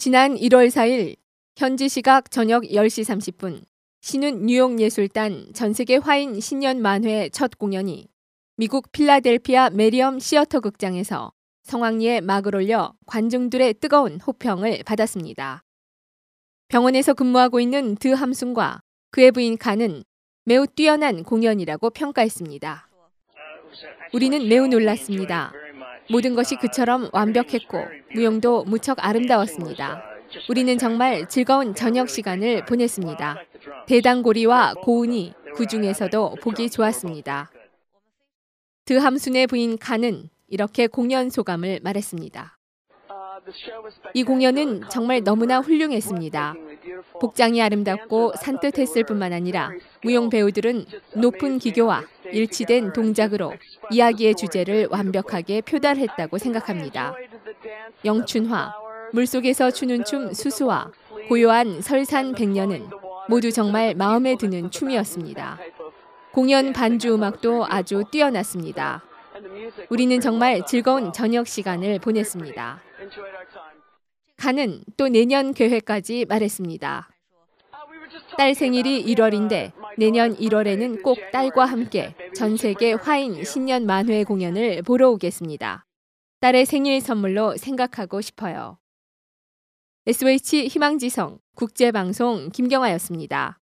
지난 1월 4일 현지 시각 저녁 10시 30분 신운 뉴욕 예술단 전세계 화인 신년 만회 첫 공연이 미국 필라델피아 메리엄 시어터 극장에서 성황리에 막을 올려 관중들의 뜨거운 호평을 받았습니다. 병원에서 근무하고 있는 드 함순과 그의 부인 칸은 매우 뛰어난 공연이라고 평가했습니다. 우리는 매우 놀랐습니다. 모든 것이 그처럼 완벽했고 무용도 무척 아름다웠습니다. 우리는 정말 즐거운 저녁 시간을 보냈습니다. 대단고리와 고운이 그 중에서도 보기 좋았습니다. 드 함순의 부인 칸은 이렇게 공연 소감을 말했습니다. 이 공연은 정말 너무나 훌륭했습니다. 복장이 아름답고 산뜻했을 뿐만 아니라 무용 배우들은 높은 기교와 일치된 동작으로 이야기의 주제를 완벽하게 표달했다고 생각합니다. 영춘화, 물속에서 추는 춤 수수와 고요한 설산 백년은 모두 정말 마음에 드는 춤이었습니다. 공연 반주 음악도 아주 뛰어났습니다. 우리는 정말 즐거운 저녁 시간을 보냈습니다. 칸은 또 내년 계획까지 말했습니다. 딸 생일이 1월인데 내년 1월에는 꼭 딸과 함께 전 세계 화인 신년 만회 공연을 보러 오겠습니다. 딸의 생일 선물로 생각하고 싶어요. SOH 희망지성 국제방송 김경아였습니다.